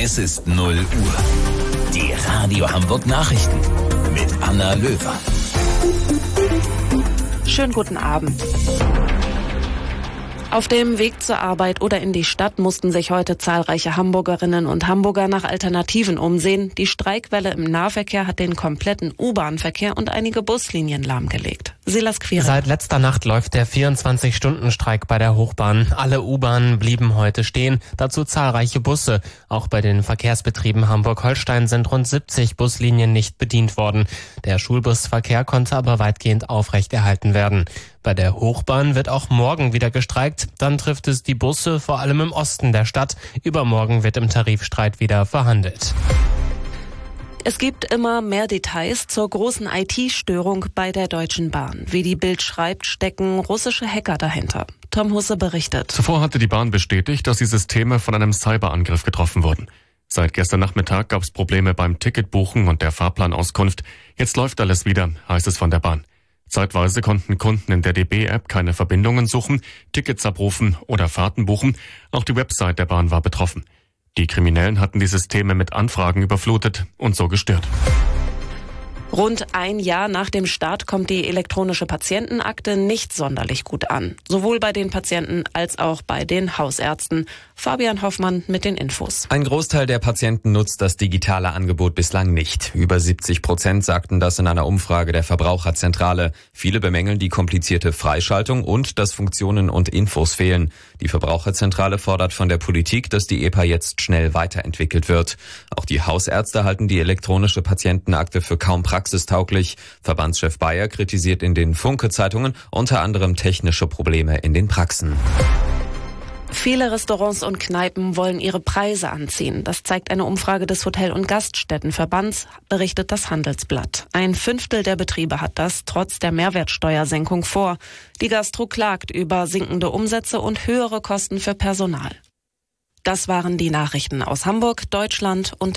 Es ist 0 Uhr. Die Radio Hamburg Nachrichten mit Anna Löwer. Schönen guten Abend. Auf dem Weg zur Arbeit oder in die Stadt mussten sich heute zahlreiche Hamburgerinnen und Hamburger nach Alternativen umsehen. Die Streikwelle im Nahverkehr hat den kompletten U-Bahn-Verkehr und einige Buslinien lahmgelegt. Silas Quirin. Seit letzter Nacht läuft der 24-Stunden-Streik bei der Hochbahn. Alle U-Bahnen blieben heute stehen, dazu zahlreiche Busse. Auch bei den Verkehrsbetrieben Hamburg-Holstein sind rund 70 Buslinien nicht bedient worden. Der Schulbusverkehr konnte aber weitgehend aufrechterhalten werden. Bei der Hochbahn wird auch morgen wieder gestreikt. Dann trifft es die Busse, vor allem im Osten der Stadt. Übermorgen wird im Tarifstreit wieder verhandelt. Es gibt immer mehr Details zur großen IT-Störung bei der Deutschen Bahn. Wie die Bild schreibt, stecken russische Hacker dahinter. Tom Husse berichtet. Zuvor hatte die Bahn bestätigt, dass die Systeme von einem Cyberangriff getroffen wurden. Seit gestern Nachmittag gab es Probleme beim Ticketbuchen und der Fahrplanauskunft. Jetzt läuft alles wieder, heißt es von der Bahn. Zeitweise konnten Kunden in der DB-App keine Verbindungen suchen, Tickets abrufen oder Fahrten buchen. Auch die Website der Bahn war betroffen. Die Kriminellen hatten die Systeme mit Anfragen überflutet und so gestört. Rund ein Jahr nach dem Start kommt die elektronische Patientenakte nicht sonderlich gut an. Sowohl bei den Patienten als auch bei den Hausärzten. Fabian Hoffmann mit den Infos. Ein Großteil der Patienten nutzt das digitale Angebot bislang nicht. Über 70% sagten das in einer Umfrage der Verbraucherzentrale. Viele bemängeln die komplizierte Freischaltung und dass Funktionen und Infos fehlen. Die Verbraucherzentrale fordert von der Politik, dass die EPA jetzt schnell weiterentwickelt wird. Auch die Hausärzte halten die elektronische Patientenakte für kaum praxistauglich. Verbandschef Bayer kritisiert in den Funke-Zeitungen unter anderem technische Probleme in den Praxen. Viele Restaurants und Kneipen wollen ihre Preise anziehen. Das zeigt eine Umfrage des Hotel- und Gaststättenverbands, berichtet das Handelsblatt. 1/5 der Betriebe hat das trotz der Mehrwertsteuersenkung vor. Die Gastro klagt über sinkende Umsätze und höhere Kosten für Personal. Das waren die Nachrichten aus Hamburg, Deutschland und